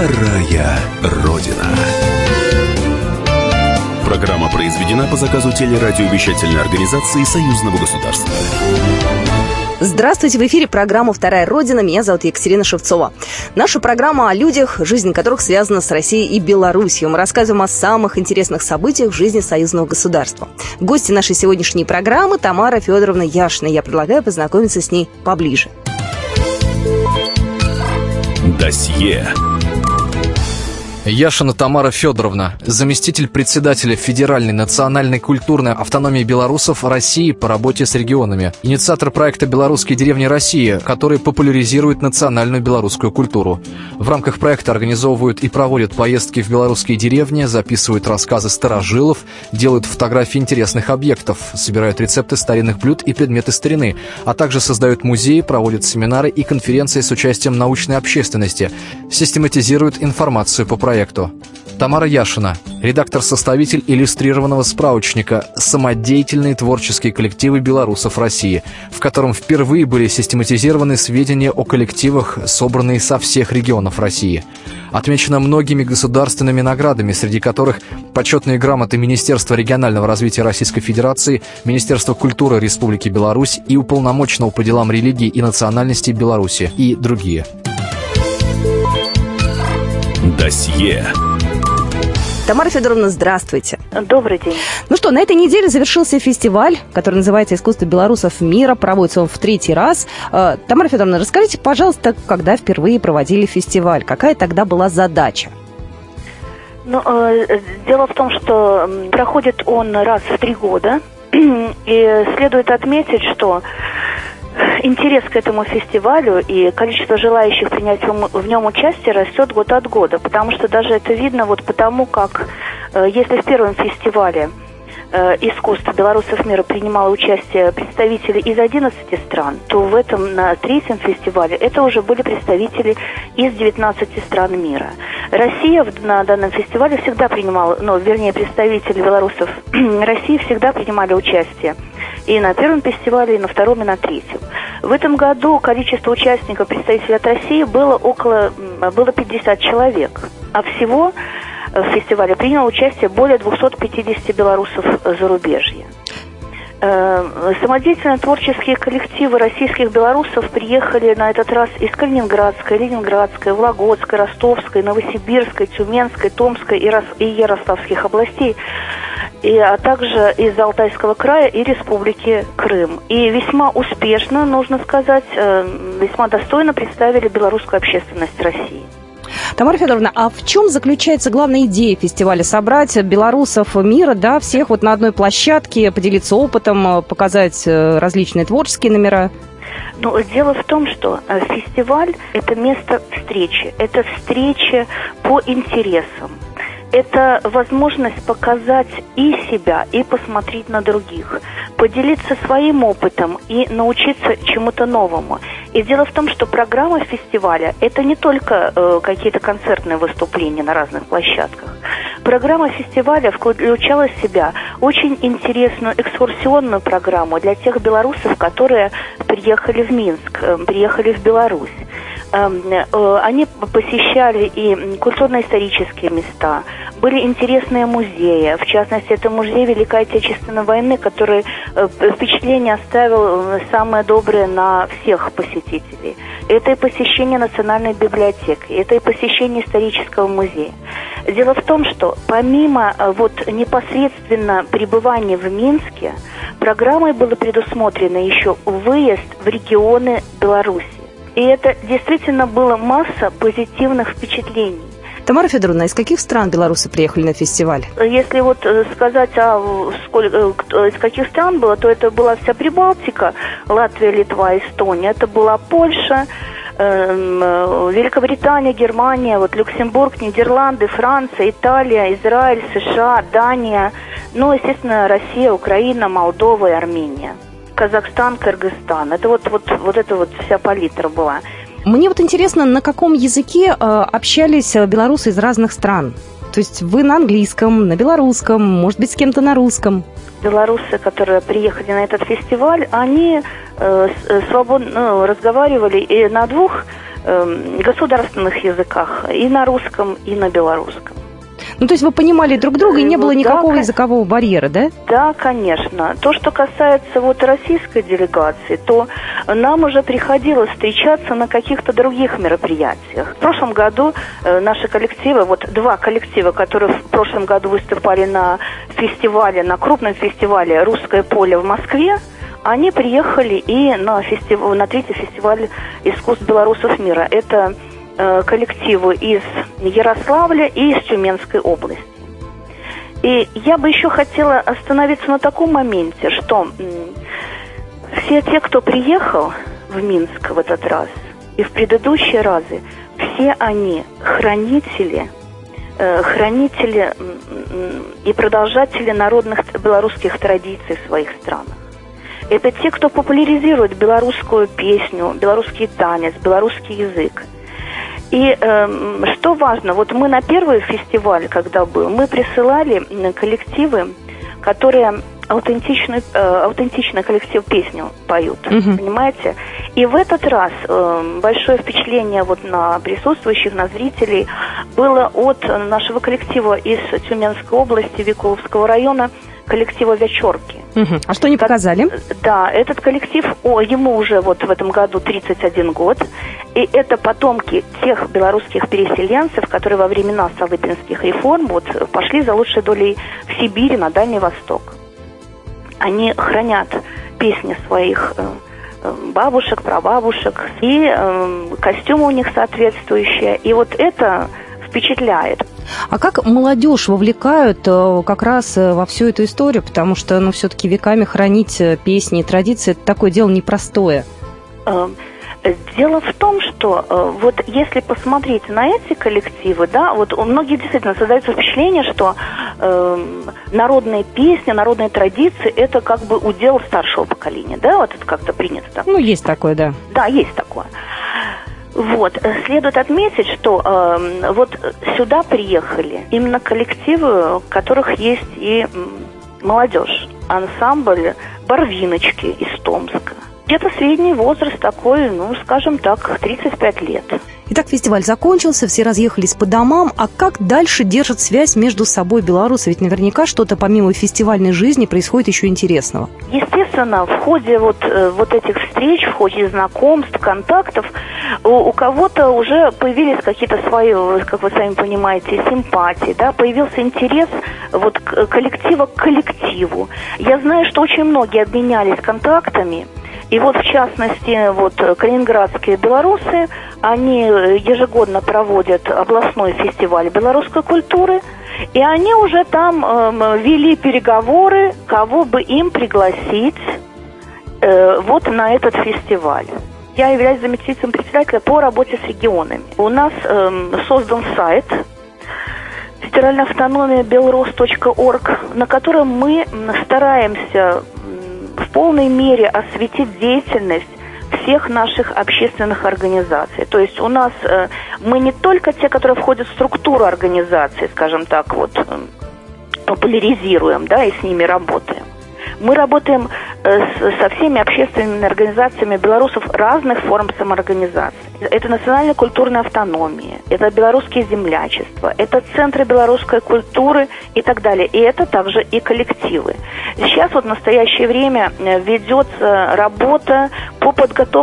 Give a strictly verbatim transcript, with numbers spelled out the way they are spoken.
Вторая Родина. Программа произведена по заказу телерадиовещательной организации Союзного государства. Здравствуйте, в эфире программа «Вторая Родина». Меня зовут Екатерина Шевцова. Наша программа о людях, жизнь которых связана с Россией и Беларусью. Мы рассказываем о самых интересных событиях в жизни союзного государства. Гости нашей сегодняшней программы Тамара Федоровна Яшина. Я предлагаю познакомиться с ней поближе. Досье. Яшина Тамара Федоровна, заместитель председателя Федеральной национальной культурной автономии белорусов России по работе с регионами, инициатор проекта «Белорусские деревни России», который популяризирует национальную белорусскую культуру. В рамках проекта организовывают и проводят поездки в белорусские деревни, записывают рассказы старожилов, делают фотографии интересных объектов, собирают рецепты старинных блюд и предметы старины, а также создают музеи, проводят семинары и конференции с участием научной общественности, систематизируют информацию по проекту. проекту. Тамара Яшина, редактор-составитель иллюстрированного справочника «Самодеятельные творческие коллективы белорусов России», в котором впервые были систематизированы сведения о коллективах, собранные со всех регионов России. Отмечена многими государственными наградами, среди которых почетные грамоты Министерства регионального развития Российской Федерации, Министерства культуры Республики Беларусь и Уполномоченного по делам религии и национальности Беларуси и другие. Досье. Тамара Федоровна, здравствуйте. Добрый день. Ну что, на этой неделе завершился фестиваль, который называется «Искусство белорусов мира». Проводится он в третий раз. Тамара Федоровна, расскажите, пожалуйста, когда впервые проводили фестиваль? Какая тогда была задача? Ну, э, дело в том, что проходит он раз в три года. И следует отметить, что интерес к этому фестивалю и количество желающих принять в нем участие растет год от года, потому что даже это видно вот потому, как если в первом фестивале искусства белорусов мира принимало участие представители из одиннадцати стран, то в этом, на третьем фестивале, это уже были представители из девятнадцати стран мира. Россия на данном фестивале всегда принимала, ну, вернее, представители белорусов России всегда принимали участие и на первом фестивале, и на втором, и на третьем. В этом году количество участников, представителей от России, было около, было пятьдесят человек, а всего в фестивале приняло участие более двухсот пятидесяти белорусов зарубежья. Самодеятельные творческие коллективы российских белорусов приехали на этот раз из Калининградской, Ленинградской, Вологодской, Ростовской, Новосибирской, Тюменской, Томской и Ярославских областей, и, а также из Алтайского края и Республики Крым. И весьма успешно, нужно сказать, весьма достойно представили белорусскую общественность России. Тамара Федоровна, а в чем заключается главная идея фестиваля? Собрать белорусов мира, да, всех вот на одной площадке, поделиться опытом, показать различные творческие номера? Ну, дело в том, что фестиваль – это место встречи, это встреча по интересам. Это возможность показать и себя, и посмотреть на других, поделиться своим опытом и научиться чему-то новому. И дело в том, что программа фестиваля – это не только э, какие-то концертные выступления на разных площадках. Программа фестиваля включала в себя очень интересную экскурсионную программу для тех белорусов, которые приехали в Минск, э, приехали в Беларусь. Они посещали и культурно-исторические места, были интересные музеи, в частности, это музей Великой Отечественной войны, который впечатление оставил самое доброе на всех посетителей. Это и посещение Национальной библиотеки, это и посещение исторического музея. Дело в том, что помимо вот непосредственно пребывания в Минске, программой было предусмотрено еще выезд в регионы Беларуси. И это действительно была масса позитивных впечатлений. Тамара Федоровна, из каких стран белорусы приехали на фестиваль? Если вот сказать, а сколько, из каких стран было, то это была вся Прибалтика, Латвия, Литва, Эстония, это была Польша, э, Великобритания, Германия, вот Люксембург, Нидерланды, Франция, Италия, Израиль, США, Дания, ну, естественно, Россия, Украина, Молдова и Армения. Казахстан, Кыргызстан. Это вот, вот, вот эта вот вся палитра была. Мне вот интересно, на каком языке э, общались белорусы из разных стран? То есть вы на английском, на белорусском, может быть, с кем-то на русском? Белорусы, которые приехали на этот фестиваль, они э, свободно ну, разговаривали и на двух э, государственных языках, и на русском, и на белорусском. Ну, то есть вы понимали друг друга, и не было Ну, никакого да, языкового барьера, да? Да, конечно. То, что касается вот российской делегации, то нам уже приходилось встречаться на каких-то других мероприятиях. В прошлом году э, наши коллективы, вот два коллектива, которые в прошлом году выступали на фестивале, на крупном фестивале «Русское поле» в Москве, они приехали и на, фестиваль, на третий фестиваль искусств белорусов мира. Это коллективы из Ярославля и из Тюменской области. И я бы еще хотела остановиться на таком моменте, что все те, кто приехал в Минск в этот раз и в предыдущие разы, все они хранители, хранители и продолжатели народных белорусских традиций в своих странах. Это те, кто популяризирует белорусскую песню, белорусский танец, белорусский язык. И э, что важно, вот мы на первый фестиваль, когда был, мы присылали коллективы, которые аутентичный, э, аутентичный коллектив песню поют, uh-huh. понимаете? И в этот раз э, большое впечатление вот на присутствующих, на зрителей было от нашего коллектива из Тюменской области, Викуловского района, коллектива «Вечерки». Угу. А что они показали? Да, этот коллектив, о, ему уже вот в этом году тридцать один год, и это потомки тех белорусских переселенцев, которые во времена Столыпинских реформ вот пошли за лучшей долей в Сибирь, на Дальний Восток. Они хранят песни своих э, бабушек, прабабушек, и э, костюмы у них соответствующие, и вот это впечатляет. А как молодежь вовлекают как раз во всю эту историю? Потому что, ну, все-таки веками хранить песни и традиции – это такое дело непростое. Дело в том, что вот если посмотреть на эти коллективы, да, вот у многих действительно создается впечатление, что э, народные песни, народные традиции – это как бы удел старшего поколения, да, вот это как-то принято так. Ну, есть такое, да. Да, есть такое. Вот, следует отметить, что э, вот сюда приехали именно коллективы, у которых есть и молодежь. Ансамбль «Барвиночки» из Томска. Где-то средний возраст такой, ну, скажем так, тридцать пять лет. Итак, фестиваль закончился, все разъехались по домам. А как дальше держат связь между собой белорусы? Ведь наверняка что-то помимо фестивальной жизни происходит еще интересного. Естественно, в ходе вот, вот этих встреч, в ходе знакомств, контактов, у, у кого-то уже появились какие-то свои, как вы сами понимаете, симпатии, да, появился интерес вот коллектива к коллективу. Я знаю, что очень многие обменялись контактами. И вот, в частности, вот калининградские белорусы, они ежегодно проводят областной фестиваль белорусской культуры, и они уже там э, вели переговоры, кого бы им пригласить э, вот на этот фестиваль. Я являюсь заместителем председателя по работе с регионами. У нас э, создан сайт федеральной автономии белрос точка орг, на котором мы стараемся в полной мере осветить деятельность всех наших общественных организаций. То есть у нас э, мы не только те, которые входят в структуру организации, скажем так, вот э, популяризируем, да, и с ними работаем. Мы работаем э, с, со всеми общественными организациями белорусов разных форм самоорганизации. Это национальная культурная автономия, это белорусские землячества, это центры белорусской культуры и так далее. И это также и коллективы. Сейчас вот в настоящее время ведется работа по подготовке